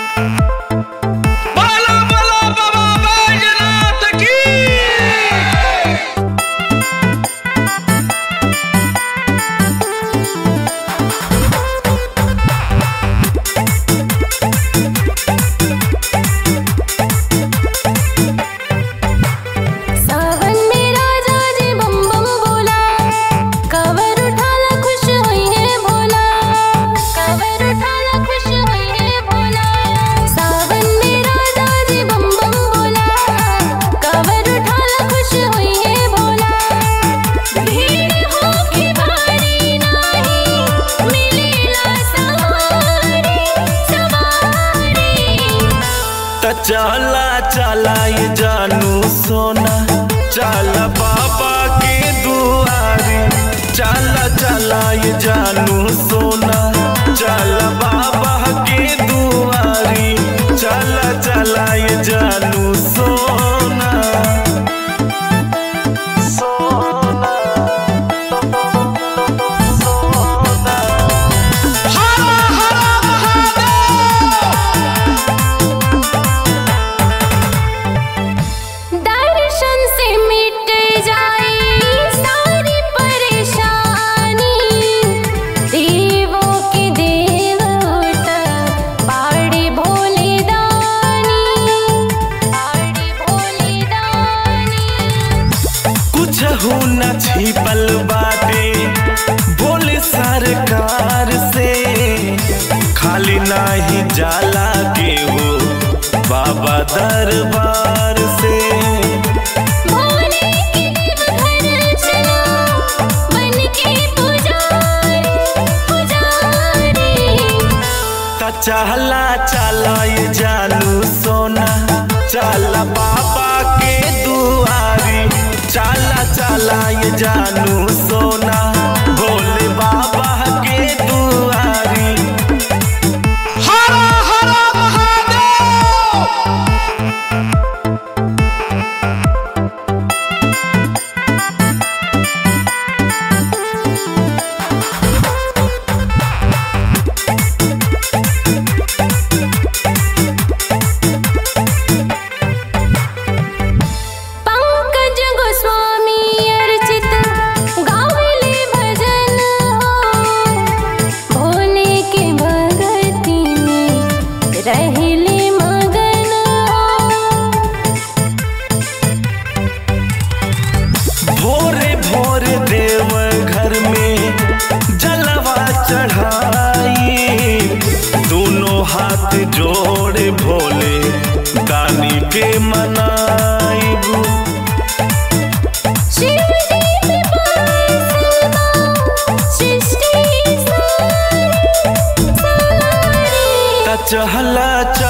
बाला बाला बाबा बैजनाथ की। सावन में राजा जी बम बम बोला, कांवर उठाला खुश हुई है भोला, कांवर उठाला खुश हुई है भोला। सावन में राजा जी बम बम बोला, कांवर उठाला खुश हुई है भोला। भीड़ होके भारी नाही, मिलेला सवारी सवारी। त चला चला ये जानू सोना, चला बाबा के दुआरी। चला चला ये जानू सोना, चला बाबा के दुआरी। चला चला ये जानू सोना सोना सोना। हर हर दर्शन से मिट जाए सारी परेशानी, देवों के देव पाड़ी भोले दानी, पाड़ी भोले दानी। कुछ हो न छिपल बाटे बोले सरकार से, खाली नाही जाला के हो बाबा दरबार से। भोले के देवघर चलो, बन के पुजारी पुजारी। त चला चला ये जानू सोना, चला बाबा के दुआरी। चला चला ये जानू सोना, भोले बाबा के दुआरी। हर हर महादेव। पंकज गोस्वामी अर्चित गावेले भजन हो, भोले के भगती में रहले मगन हो। भोरे भोरे देव घर में जलवा चढ़ाई, दोनों हाथ जोड़े भोले दानी के मनाइबू। शिव जी पे बरसना सृष्टि सारी सारी। त चला